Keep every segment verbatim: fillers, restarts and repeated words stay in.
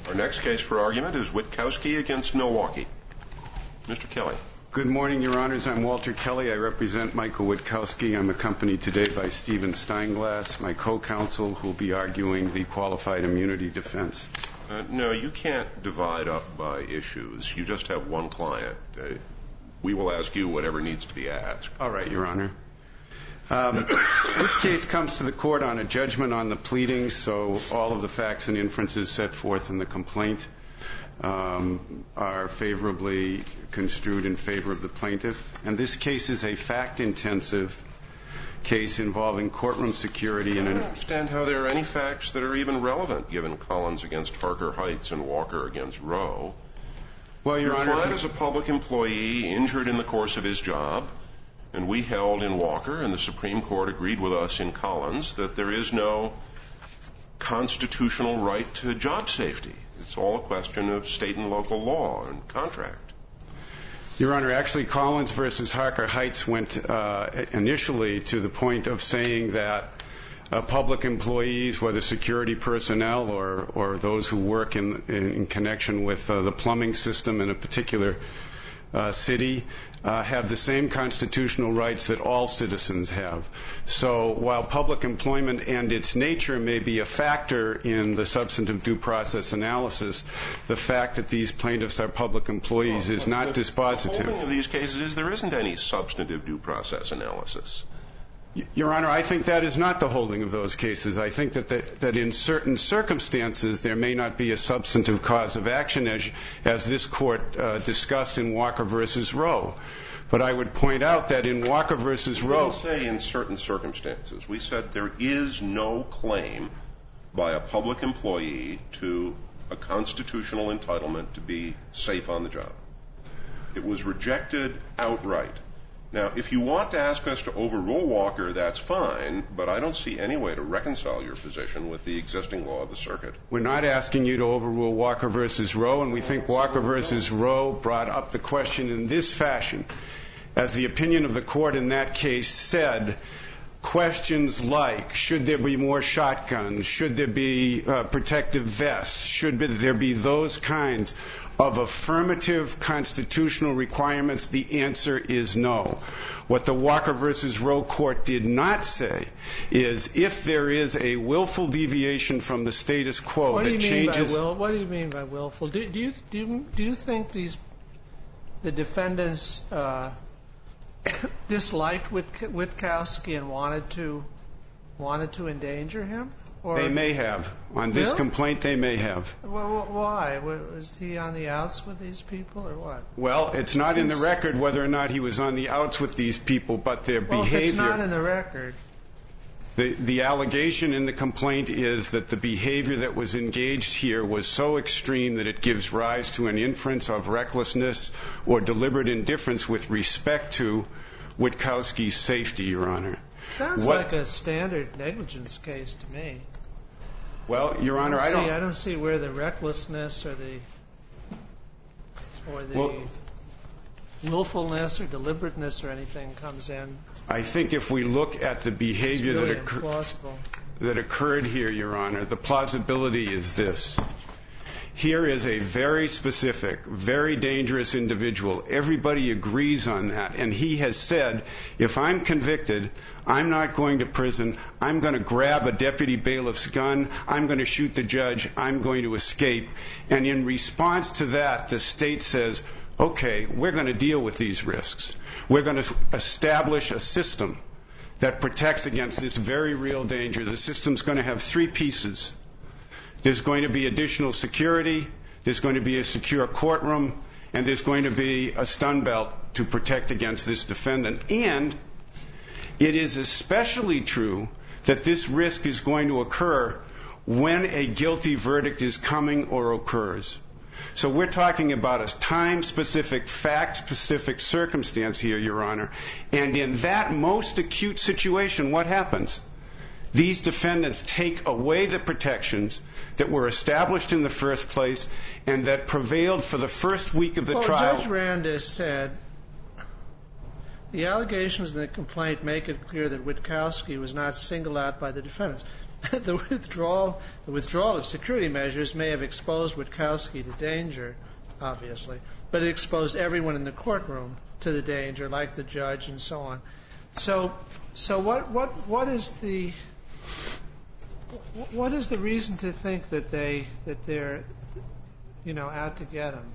Our next case for argument is Witkowski against Milwaukee. Mister Kelly. Good morning, Your Honors. I'm Walter Kelly. I represent Michael Witkowski. I'm accompanied today by Stephen Steinglass, my co-counsel, who will be arguing the qualified immunity defense. Uh, no, you can't divide up by issues. You just have one client. Uh, we will ask you whatever needs to be asked. All right, Your Honor. Um, this case comes to the court on a judgment on the pleadings, so all of the facts and inferences set forth in the complaint um, are favorably construed in favor of the plaintiff. And this case is a fact-intensive case involving courtroom security. I And don't understand how there are any facts that are even relevant, given Collins against Parker Heights and Walker against Rowe. Well, Your, Your Honor, client is a public employee injured in the course of his job. And we held in Walker, and the Supreme Court agreed with us in Collins, that there is no constitutional right to job safety. It's all a question of state and local law and contract. Your Honor, actually Collins versus Parker Heights went uh, initially to the point of saying that uh, public employees, whether security personnel or, or those who work in, in connection with uh, the plumbing system in a particular uh, city, Uh, have the same constitutional rights that all citizens have. So while public employment and its nature may be a factor in the substantive due process analysis, the fact that these plaintiffs are public employees well, is not the, dispositive. The holding of these cases is there isn't any substantive due process analysis. Your Honor, I think that is not the holding of those cases. I think that the, that in certain circumstances there may not be a substantive cause of action, as, as this Court uh, discussed in Walker versus Rowe. But I would point out that in Walker versus Rowe... We didn't say in certain circumstances. We said there is no claim by a public employee to a constitutional entitlement to be safe on the job. It was rejected outright. Now, if you want to ask us to overrule Walker, that's fine, but I don't see any way to reconcile your position with the existing law of the circuit. We're not asking you to overrule Walker versus Rowe, and we think Walker versus Rowe brought up the question in this fashion. As the opinion of the court in that case said, questions like, should there be more shotguns? Should there be uh, protective vests? Should there be those kinds of affirmative constitutional requirements? The answer is no. What the Walker versus Rowe court did not say is if there is a willful deviation from the status quo what that do you changes... Mean by will, what do you mean by willful? Do, do, you, do, you, do you think these the defendants uh, disliked Wit- Witkowski and wanted to wanted to endanger him? Or they may have. On this really? complaint, they may have. Well, why? Was he on the outs with these people or what? Well, it's not in the record whether or not he was on the outs with these people, but their well, behavior... Well, if it's not in the record... The, the allegation in the complaint is that the behavior that was engaged here was so extreme that it gives rise to an inference of recklessness or deliberate indifference with respect to Witkowski's safety, Your Honor. Sounds what, like a standard negligence case to me. Well, Your Honor, I don't, I don't... See, I don't see where the recklessness or the or the well, willfulness or deliberateness or anything comes in. I think if we look at the behavior really that, occur- that occurred here, Your Honor, the plausibility is this. Here is a very specific, very dangerous individual. Everybody agrees on that. And he has said, if I'm convicted, I'm not going to prison. I'm going to grab a deputy bailiff's gun. I'm going to shoot the judge. I'm going to escape. And in response to that, the state says, okay, we're going to deal with these risks. We're going to establish a system that protects against this very real danger. The system's going to have three pieces. There's going to be additional security, there's going to be a secure courtroom, and there's going to be a stun belt to protect against this defendant. And it is especially true that this risk is going to occur when a guilty verdict is coming or occurs. So we're talking about a time-specific, fact-specific circumstance here, Your Honor. And in that most acute situation, what happens? These defendants take away the protections that were established in the first place and that prevailed for the first week of the well, trial. Judge Randis said, the allegations in the complaint make it clear that Witkowski was not singled out by the defendants. the withdrawal the withdrawal of security measures may have exposed Witkowski to danger, obviously, but it exposed everyone in the courtroom to the danger, like the judge and so on. So, so what what what is the what is the reason to think that they that they're you know out to get him?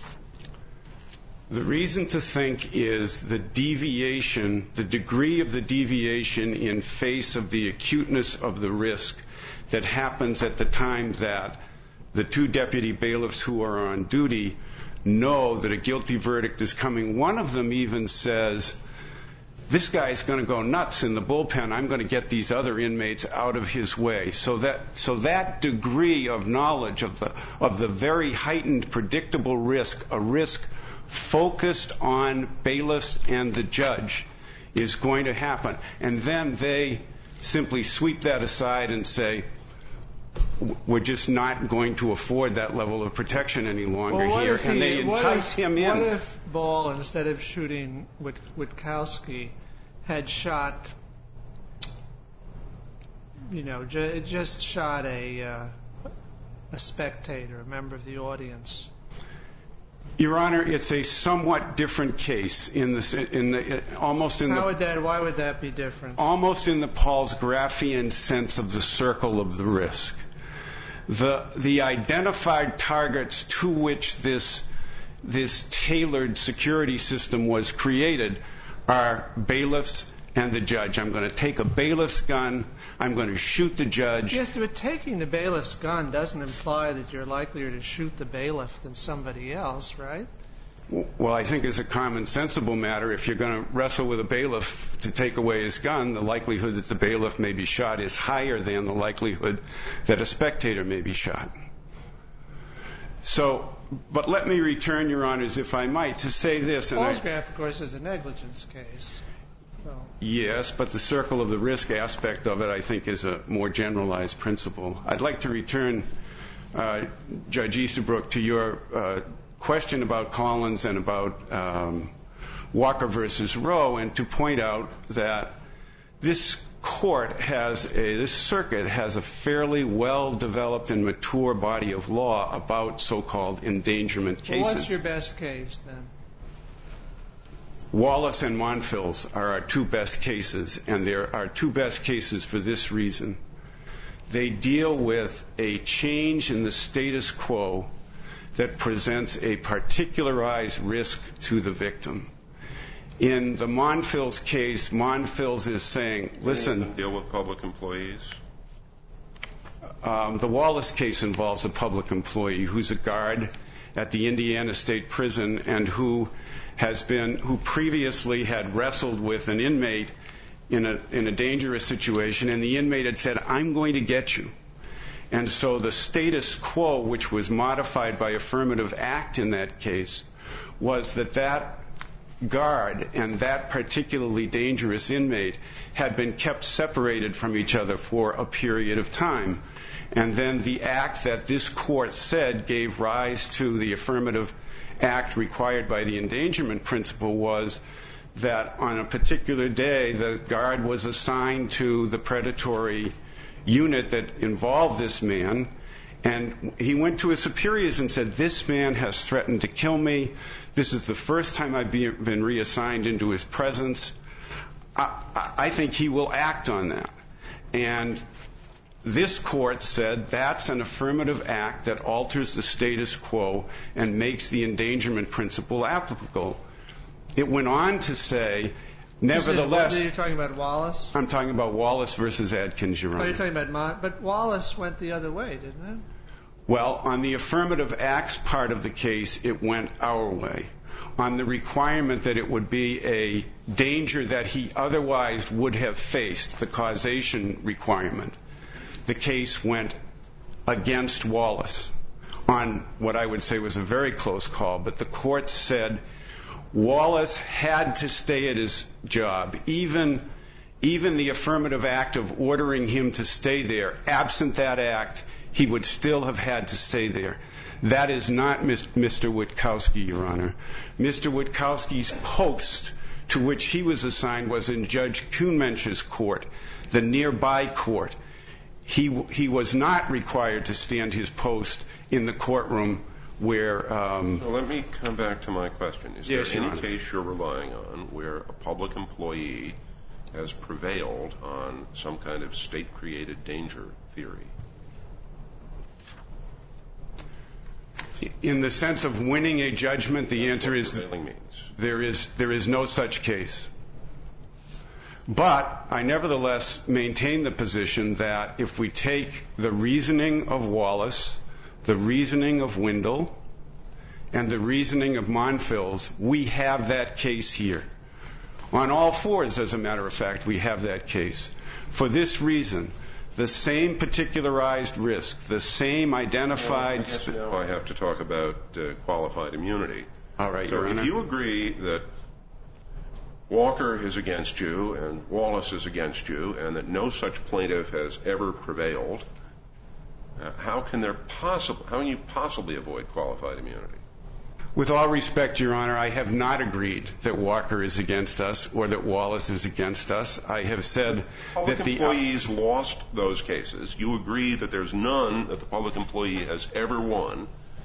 The reason to think is the deviation, the degree of the deviation in face of the acuteness of the risk that happens at the time that the two deputy bailiffs who are on duty know that a guilty verdict is coming. One of them even says, this guy's going to go nuts in the bullpen. I'm going to get these other inmates out of his way. So that so that degree of knowledge of the of the very heightened predictable risk, a risk focused on bailiffs and the judge, is going to happen. And then they simply sweep that aside and say, we're just not going to afford that level of protection any longer well, here. He, and they entice if, him in. What if Ball, instead of shooting Wit- Witkowski, had shot, you know, ju- just shot a, uh, a spectator, a member of the audience? Your Honor, it's a somewhat different case in the in the almost in How the would that? Why would that be different? Almost in the Paul's-Graffian sense of the circle of the risk. The the identified targets to which this this tailored security system was created are bailiffs and the judge. I'm going to take a bailiff's gun. I'm going to shoot the judge. Yes, but taking the bailiff's gun doesn't imply that you're likelier to shoot the bailiff than somebody else, right? Well, I think as a common sensible matter, if you're going to wrestle with a bailiff to take away his gun, the likelihood that the bailiff may be shot is higher than the likelihood that a spectator may be shot. So, but let me return, Your Honors, if I might, to say this. Paul's-Graff, of course, is a negligence case. So. Yes, but the circle of the risk aspect of it, I think, is a more generalized principle. I'd like to return, uh, Judge Easterbrook, to your uh, question about Collins and about um, Walker versus Roe, and to point out that this court has a, this circuit has a fairly well-developed and mature body of law about so-called endangerment cases. Well, what's your best case, then? Wallace and Monfils are our two best cases, and they're our two best cases for this reason. They deal with a change in the status quo that presents a particularized risk to the victim. In the Monfils case, Monfils is saying, listen... Deal with public employees? Um, the Wallace case involves a public employee who's a guard at the Indiana State Prison and who has been, who previously had wrestled with an inmate in a, in a dangerous situation, and the inmate had said, I'm going to get you. And so the status quo, which was modified by affirmative act in that case, was that that guard and that particularly dangerous inmate had been kept separated from each other for a period of time. And then the act that this court said gave rise to the affirmative act required by the endangerment principle was that on a particular day the guard was assigned to the predatory unit that involved this man, and he went to his superiors and said, this man has threatened to kill me. This is the first time I've been reassigned into his presence. I, I think he will act on that. And this court said that's an affirmative act that alters the status quo and makes the endangerment principle applicable. It went on to say, nevertheless... Are you talking about Wallace? I'm talking about Wallace versus Adkins, Your Honor. Oh, you're talking about... Mon- but Wallace went the other way, didn't it? Well, on the affirmative acts part of the case, it went our way. On the requirement that it would be a danger that he otherwise would have faced, the causation requirement, the case went against Wallace on what I would say was a very close call. But the court said Wallace had to stay at his job. Even, even the affirmative act of ordering him to stay there, absent that act, he would still have had to stay there. That is not Mister Witkowski, Your Honor. Mister Witkowski's post to which he was assigned was in Judge Kuhnmensch's court, the nearby court. he he was not required to stand his post in the courtroom where... Um, well, let me come back to my question. Is yes, there Your any Honor. case you're relying on where a public employee has prevailed on some kind of state-created danger theory? In the sense of winning a judgment, the That's answer what is prevailing means. there is there is no such case. But I nevertheless maintain the position that if we take the reasoning of Wallace, the reasoning of Wendell, and the reasoning of Monfils, we have that case here. On all fours, as a matter of fact, we have that case. For this reason, the same particularized risk, the same identified... Well, I guess now I have to talk about uh, qualified immunity. All right, so Your Honor. If you agree that Walker is against you and Wallace is against you and that no such plaintiff has ever prevailed, uh, how can there possibly, how can you possibly avoid qualified immunity? With all respect, Your Honor, I have not agreed that Walker is against us or that Wallace is against us. I have said Public that the employees lost those cases. You agree that there's none that the public employee has ever won.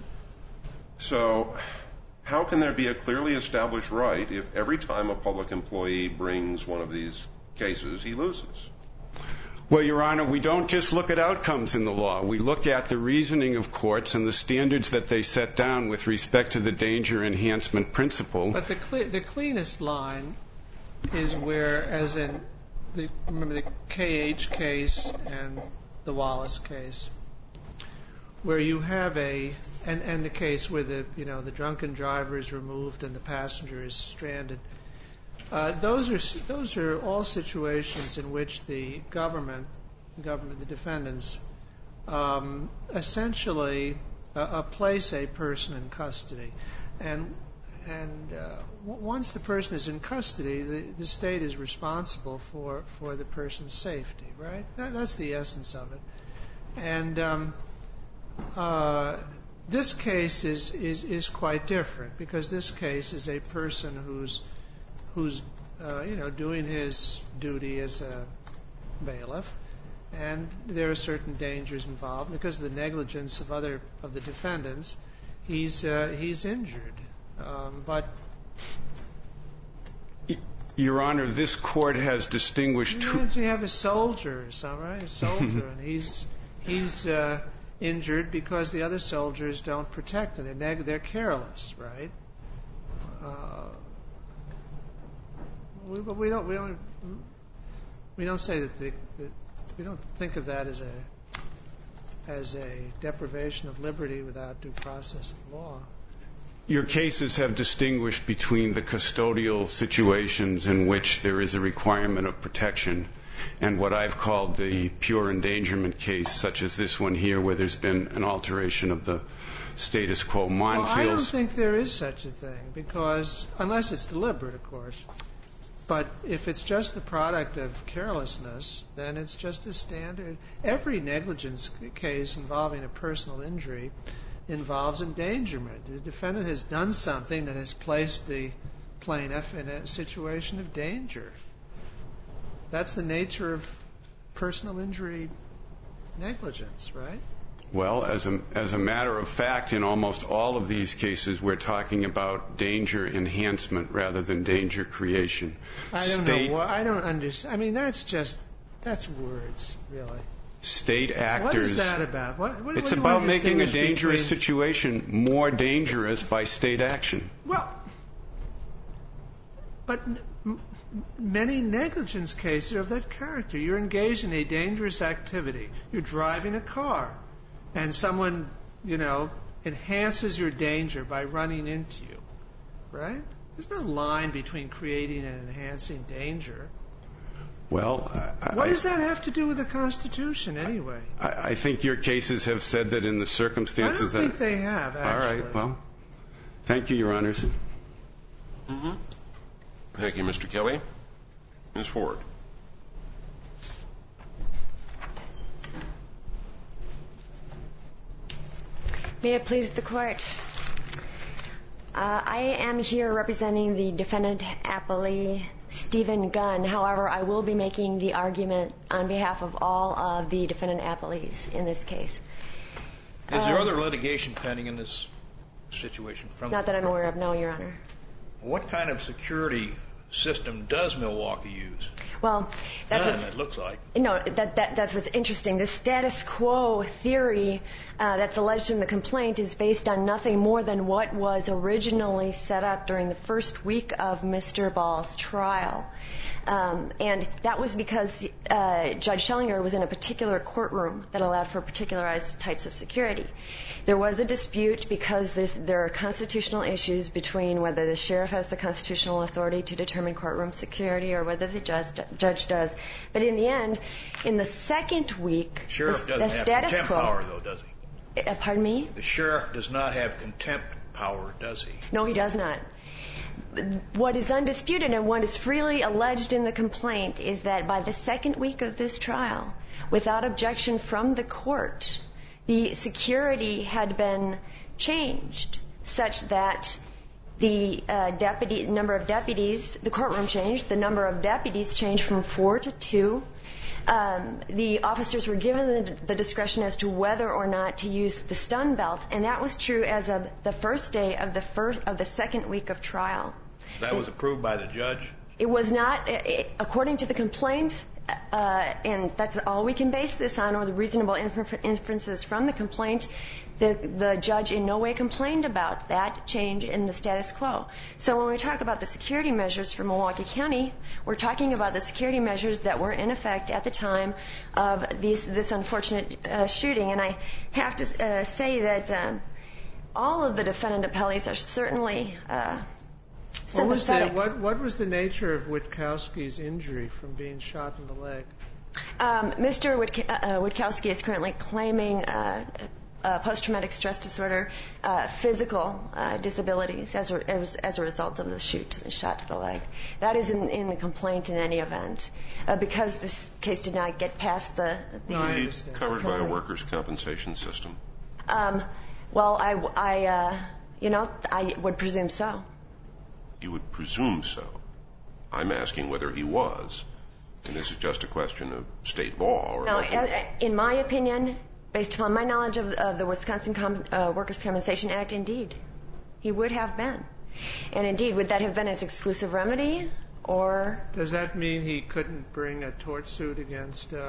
So how can there be a clearly established right if every time a public employee brings one of these cases, he loses? Well, Your Honor, we don't just look at outcomes in the law. We look at the reasoning of courts and the standards that they set down with respect to the danger enhancement principle. But the cle- the cleanest line is where, as in, the, remember the K H case and the Wallace case, where you have a, and, and the case where the, you know, the drunken driver is removed and the passenger is stranded. Uh, those are those are all situations in which the government, the government, the defendants, um, essentially uh, uh, place a person in custody, and and uh, w- once the person is in custody, the, the state is responsible for, for the person's safety. Right? That, that's the essence of it. And um, uh, this case is, is is quite different because this case is a person who's who's, uh, you know, doing his duty as a bailiff, and there are certain dangers involved because of the negligence of other of the defendants. He's uh, he's injured, um, but Your Honor, this court has distinguished two. You have a soldier, all right, a soldier, and he's he's uh, injured because the other soldiers don't protect him. They're neg- they're careless, right? Uh, We, but we don't we don't we don't say that, the, that we don't think of that as a as a deprivation of liberty without due process of law. Your cases have distinguished between the custodial situations in which there is a requirement of protection and what I've called the pure endangerment case, such as this one here, where there's been an alteration of the status quo. Well, I don't Monfils. think there is such a thing because unless it's deliberate, of course. But if it's just the product of carelessness, then it's just a standard. Every negligence case involving a personal injury involves endangerment. The defendant has done something that has placed the plaintiff in a situation of danger. That's the nature of personal injury negligence, right? Well, as a, as a matter of fact, in almost all of these cases, we're talking about danger enhancement rather than danger creation. I don't State, know. I don't understand. I mean, that's just, that's words, really. State actors. What is that about? What, what, It's what do you about want to making a distinguish dangerous between- situation more dangerous by state action. Well, but m- many negligence cases are of that character. You're engaged in a dangerous activity. You're driving a car, and someone, you know, enhances your danger by running into you, right? There's no line between creating and enhancing danger. Well, I, What I, does that have to do with the Constitution, anyway? I, I think your cases have said that in the I circumstances don't think that. they have, All actually. right. Well, thank you, Your Honors. Mm-hmm. Thank you, Mister Kelly. Miz Ford. May it please the Court. Uh, I am here representing the defendant appellee, Stephen Gunn. However, I will be making the argument on behalf of all of the defendant appellees in this case. Is there Um, other litigation pending in this situation? From Not that I'm aware of, no, Your Honor. What kind of security system does Milwaukee use? Well, that's None, what's- it looks like. No, that, that, that's what's interesting. The status quo theory uh, that's alleged in the complaint is based on nothing more than what was originally set up during the first week of Mister Ball's trial. Um, and that was because uh, Judge Schellinger was in a particular courtroom that allowed for particularized types of security. There was a dispute because this, there are constitutional issues between whether the sheriff has the constitutional authority to determine courtroom security or whether the judge, judge does. But in the end, in the second week, Sheriff the, doesn't the have status contempt quo. power, though, does he? Uh, pardon me? The sheriff does not have contempt power, does he? No, he does not. What is undisputed and what is freely alleged in the complaint is that by the second week of this trial, without objection from the court, the security had been changed such that the uh, deputy number of deputies, the courtroom changed, the number of deputies changed from four to two. Um, the officers were given the, the discretion as to whether or not to use the stun belt, and that was true as of the first day of the first of the second week of trial. That was approved by the judge? It was not, it, according to the complaint, uh, and that's all we can base this on, or the reasonable infer- inferences from the complaint. The, the judge in no way complained about that change in the status quo. So when we talk about the security measures for Milwaukee County, we're talking about the security measures that were in effect at the time of these, this unfortunate uh, shooting. And I have to uh, say that um, all of the defendant appellees are certainly uh, What was, the, sympathetic. what, what was the nature of Witkowski's injury from being shot in the leg? Um, Mister Witk- uh, Witkowski is currently claiming uh, uh, post-traumatic stress disorder, uh, physical uh, disabilities as a, as, as a result of the shoot, the shot to the leg. That is in, in the complaint in any event. Uh, because this case did not get past the... the No, I Be understand. covered by a workers' compensation system. um, well, I, I uh, you know, I would presume so. You would presume so. I'm asking whether he was. And this is just a question of state law. Or No, local- uh, in my opinion, based upon my knowledge of, of the Wisconsin Com- uh, Workers' Compensation Act, indeed, he would have been. And indeed, would that have been his exclusive remedy, or... Does that mean he couldn't bring a tort suit against uh,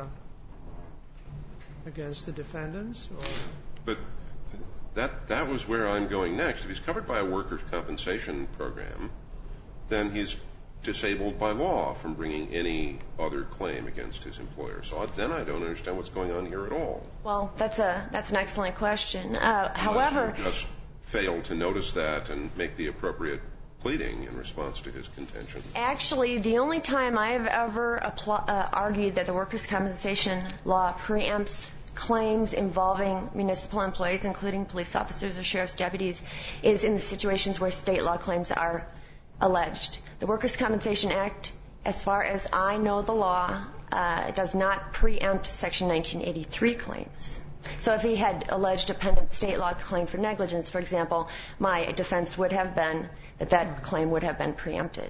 against the defendants? Or? But that that was where I'm going next. If he's covered by a workers' compensation program, then he's disabled by law from bringing any other claim against his employer. So then I don't understand what's going on here at all. Well, that's a that's an excellent question. Uh, however, Unless you just failed to notice that and make the appropriate pleading in response to his contention. actually, the only time I have ever appl- uh, argued that the workers' compensation law preempts claims involving municipal employees, including police officers or sheriff's deputies, is in the situations where state law claims are alleged. The Workers' Compensation Act, as far as I know the law, uh, does not preempt Section nineteen eighty-three claims. So if he had alleged a pendent state law claim for negligence, for example, my defense would have been that that claim would have been preempted.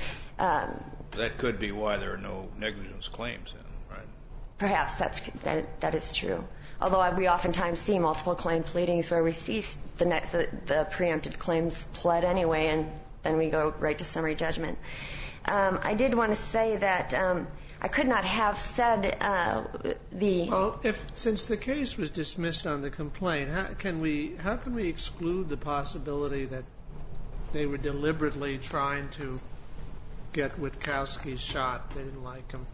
Um, That could be why there are no negligence claims then, right? perhaps that's, that, that is true. Although we oftentimes see multiple claim pleadings where we see the, ne- the, the preempted claims pled anyway, and then we go right to summary judgment. Um, I did want to say that um, I could not have said uh, the... Well, if since the case was dismissed on the complaint, how can we how can we exclude the possibility that they were deliberately trying to get Witkowski shot? They didn't like him.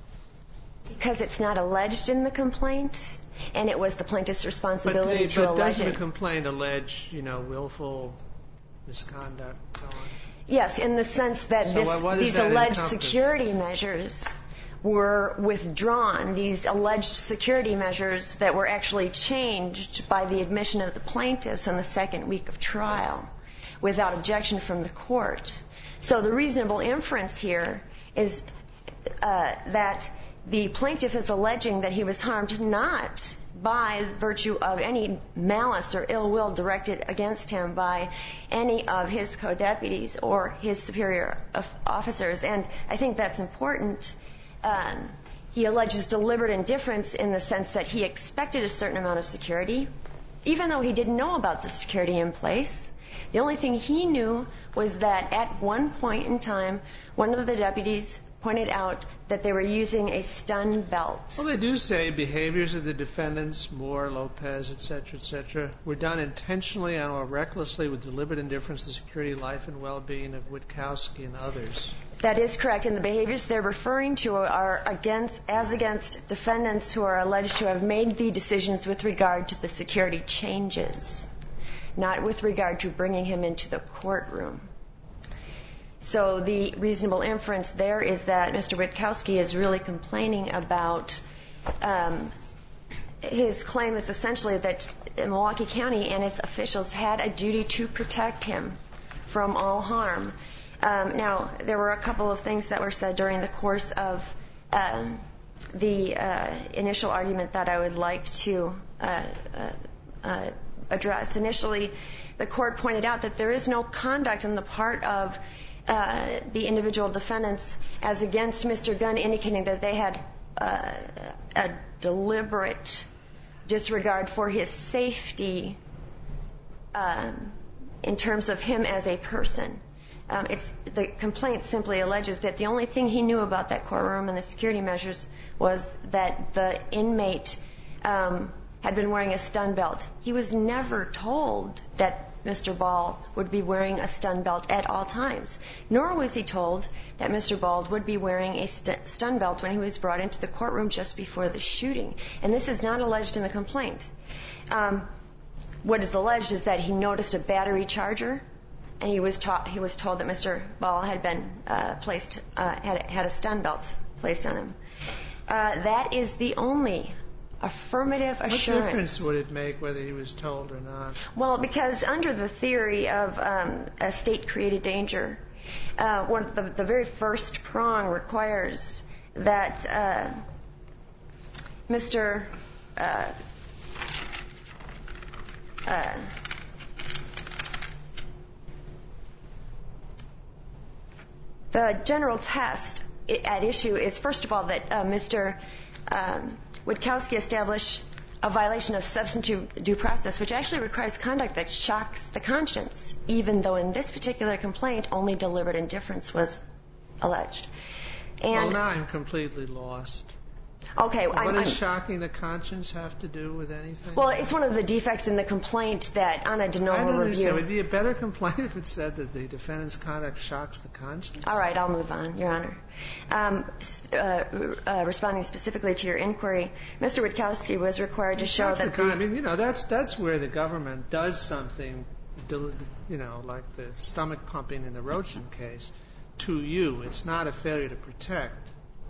Because it's not alleged in the complaint, and it was the plaintiff's But, responsibility they, to but allege doesn't it. the complaint allege, you know, willful misconduct? So on? Yes, in the sense that So this, what- what does these that alleged encompass? security measures were withdrawn, these alleged security measures that were actually changed by the admission of the plaintiffs on the second week of trial without objection from the court. So the reasonable inference here is uh, that the plaintiff is alleging that he was harmed not by virtue of any malice or ill will directed against him by any of his co-deputies or his superior officers. And I think that's important. Um, he alleges deliberate indifference in the sense that he expected a certain amount of security, even though he didn't know about the security in place. The only thing he knew was that at one point in time, one of the deputies pointed out that they were using a stun belt. Well, they do say behaviors of the defendants, Moore, Lopez, et cetera, et cetera, were done intentionally and or recklessly with deliberate indifference to the security, life, and well-being of Witkowski and others. That is correct, and the behaviors they're referring to are against, as against defendants who are alleged to have made the decisions with regard to the security changes, not with regard to bringing him into the courtroom. So the reasonable inference there is that Mister Witkowski is really complaining about um, his claim is essentially that Milwaukee County and its officials had a duty to protect him from all harm. Um, now, there were a couple of things that were said during the course of um, the uh, initial argument that I would like to uh, uh, uh, address. Initially, the court pointed out that there is no conduct on the part of uh, the individual defendants as against Mister Gunn, indicating that they had uh, a deliberate disregard for his safety um, in terms of him as a person. Um, it's, the complaint simply alleges that the only thing he knew about that courtroom and the security measures was that the inmate um, had been wearing a stun belt. He was never told that Mister Ball would be wearing a stun belt at all times, nor was he told that Mister Ball would be wearing a st- stun belt when he was brought into the courtroom just before the shooting. And this is not alleged in the complaint. Um, what is alleged is that he noticed a battery charger, and he was taught, he was told that Mister Ball had been uh, placed, uh, had, had a stun belt placed on him. Uh, that is the only affirmative assurance. What difference would it make whether he was told or not? Well, because under the theory of um, a state-created danger, uh, one of the, the very first prong requires that uh, Mister Uh, uh, the general test at issue is, first of all, that uh, Mister Um, Witkowski established a violation of substantive due process, which actually requires conduct that shocks the conscience, even though in this particular complaint only deliberate indifference was alleged. And well, now I'm completely lost. Okay. What I'm, does I'm, shocking the conscience have to do with anything? Well, it's one of the defects in the complaint that on a de novo I don't review. understand. Would it be a better complaint if it said that the defendant's conduct shocks the conscience? All right, I'll move on, Your Honor. Um, uh, uh, responding specifically to your inquiry, Mister Witkowski was required to show That's that the kind, I mean, you know, that's that's where the government does something, you know, like the stomach pumping in the Rochin case, to you. It's not a failure to protect.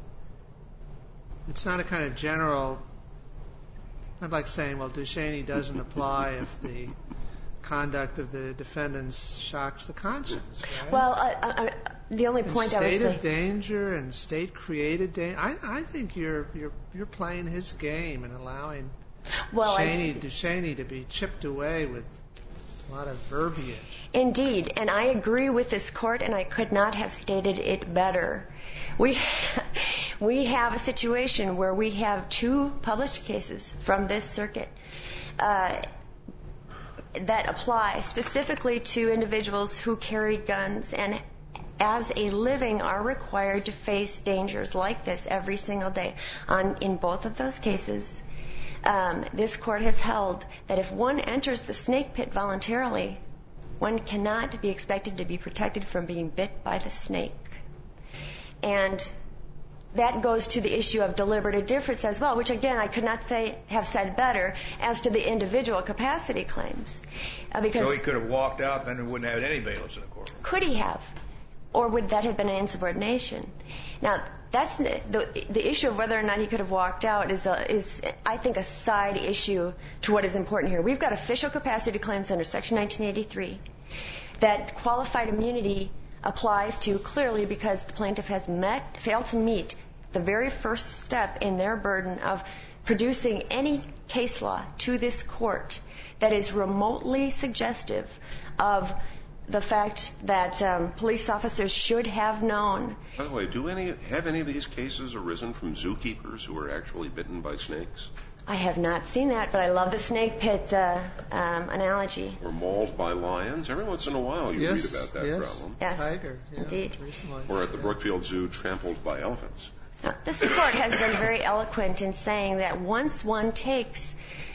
It's not a kind of general, not like saying, well, Duchesne doesn't apply if the conduct of the defendants shocks the conscience, right? Well, uh, uh, the only and point I was state saying. of danger and state-created danger. I, I think you're you're you're playing his game and allowing Well, Duchesne, Duchesne to be chipped away with a lot of verbiage. Indeed, and I agree with this court, and I could not have stated it better. We we have a situation where we have two published cases from this circuit uh, that apply specifically to individuals who carry guns and as a living are required to face dangers like this every single day. On, in both of those cases, um, this court has held that if one enters the snake pit voluntarily, one cannot be expected to be protected from being bit by the snake. And that goes to the issue of deliberate indifference as well, which again I could not say have said better as to the individual capacity claims. Uh, because so he could have walked out, then he wouldn't have any bailiffs in the courtroom. Could he have? Or would that have been an insubordination? Now, that's the, the, the issue of whether or not he could have walked out is, a, is, I think, a side issue to what is important here. We've got official capacity claims under Section nineteen eighty-three that qualified immunity applies to clearly because the plaintiff has met, failed to meet the very first step in their burden of producing any case law to this court that is remotely suggestive of the fact that um, police officers should have known. By the way, do any have any of these cases arisen from zookeepers who were actually bitten by snakes? I have not seen that, but I love the snake pit uh, um, analogy. Or mauled by lions? Every once in a while you yes, read about that yes. problem. Yes, Tiger, yeah, indeed. recently. Or at the Brookfield Zoo, trampled by elephants. Now, this court has been very eloquent in saying that once one takes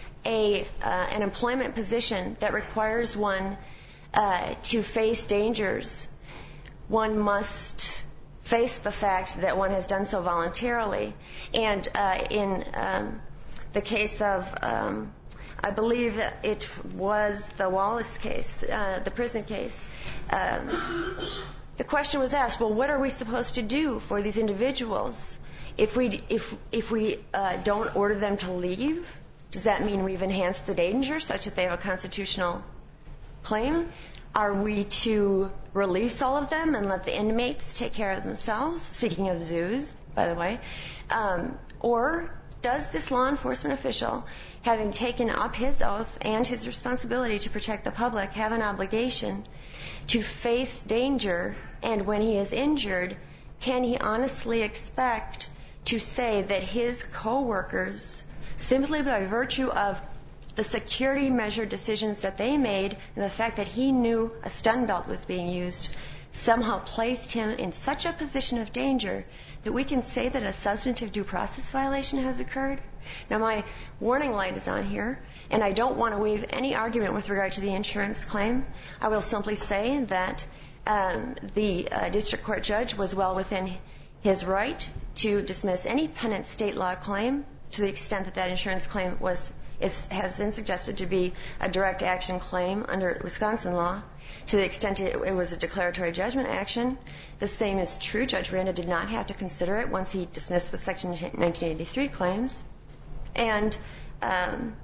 a uh, an employment position that requires one uh, to face dangers, one must face the fact that one has done so voluntarily. And uh, in um, the case of, um, I believe it was the Wallace case, uh, the prison case, um, the question was asked, well, what are we supposed to do for these individuals? If we, if, if we uh, don't order them to leave, does that mean we've enhanced the danger such that they have a constitutional claim? Are we to release all of them and let the inmates take care of themselves? Speaking of zoos, by the way. Um, or does this law enforcement official, having taken up his oath and his responsibility to protect the public, have an obligation to face danger, and when he is injured, can he honestly expect to say that his co-workers, simply by virtue of the security measure decisions that they made and the fact that he knew a stun belt was being used, somehow placed him in such a position of danger that we can say that a substantive due process violation has occurred? Now, my warning light is on here, and I don't want to waive any argument with regard to the insurance claim. I will simply say that um, the uh, district court judge was well within his right to dismiss any pendent state law claim to the extent that that insurance claim was is, has been suggested to be a direct action claim under Wisconsin law. To the extent it, it was a declaratory judgment action, the same is true. Judge Randa did not have to consider it once he dismissed the Section nineteen eighty-three claims. And um,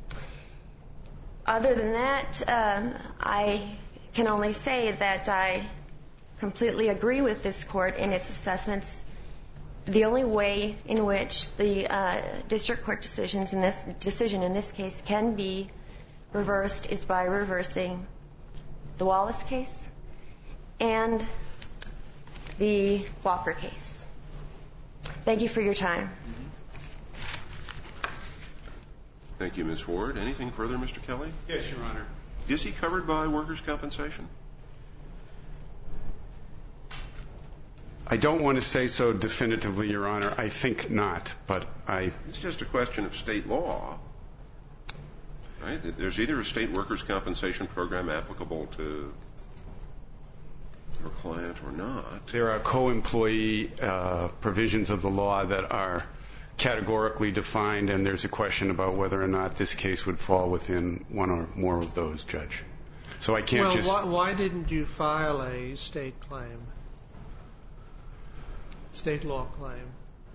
other than that, um, I can only say that I completely agree with this court in its assessments. The only way in which the uh, district court decisions in this decision in this case can be reversed is by reversing the Wallace case and the Walker case. Thank you for your time. Thank you, Miz Ward. Anything further, Mister Kelly? Yes, Your Honor. Is he covered by workers' compensation? I don't want to say so definitively, Your Honor. I think not, but I... It's just a question of state law, right? There's either a state workers' compensation program applicable to your client or not. There are co-employee uh, provisions of the law that are categorically defined, and there's a question about whether or not this case would fall within one or more of those, Judge. So I can't well, just... Well, why, why didn't you file a state claim? State law claim.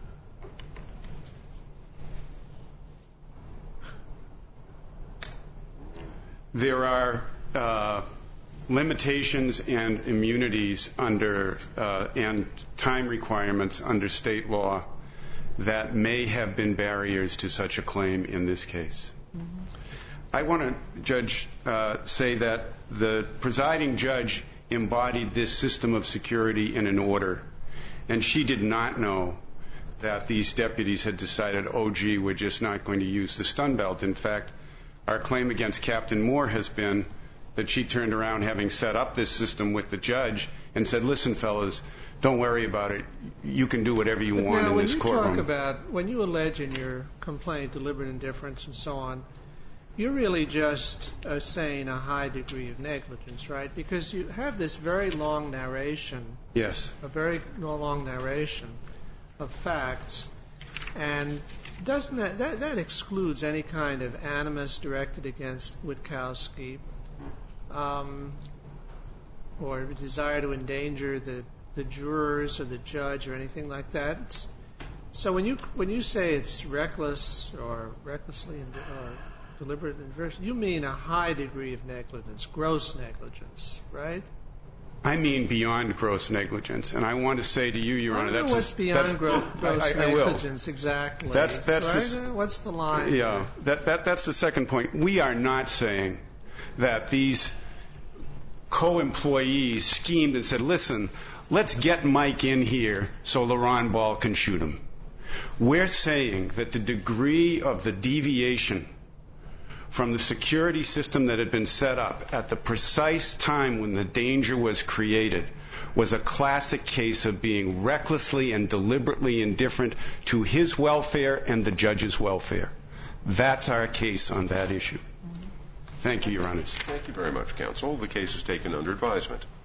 There are uh, limitations and immunities under uh, and time requirements under state law that may have been barriers to such a claim in this case. Mm-hmm. I want to, Judge, uh, say that the presiding judge embodied this system of security in an order, and she did not know that these deputies had decided, oh, gee, we're just not going to use the stun belt. In fact, our claim against Captain Moore has been that she turned around, having set up this system with the judge, and said, listen, fellas, don't worry about it. You can do whatever you but want now, in this courtroom. When you talk about, when you allege in your complaint deliberate indifference and so on, you're really just uh, saying a high degree of negligence, right? Because you have this very long narration. Yes. A very long narration of facts. And doesn't that, that, that excludes any kind of animus directed against Witkowski, um, or a desire to endanger the, the jurors or the judge or anything like that. It's, so when you when you say it's reckless or recklessly ind- or deliberate indifference, you mean a high degree of negligence, gross negligence, right? I mean beyond gross negligence, and I want to say to you, Your I Honor, don't that's know what's a, beyond that's, gro- gross I, I, I will. negligence exactly. That's that's right? the, What's the line? Yeah, that that that's the second point. We are not saying that these co-employees schemed and said, "Listen, let's get Mike in here so Laurent Ball can shoot him." We're saying that the degree of the deviation from the security system that had been set up at the precise time when the danger was created was a classic case of being recklessly and deliberately indifferent to his welfare and the judge's welfare. That's our case on that issue. Thank you, Your Honors. Thank you very much, counsel. The case is taken under advisement.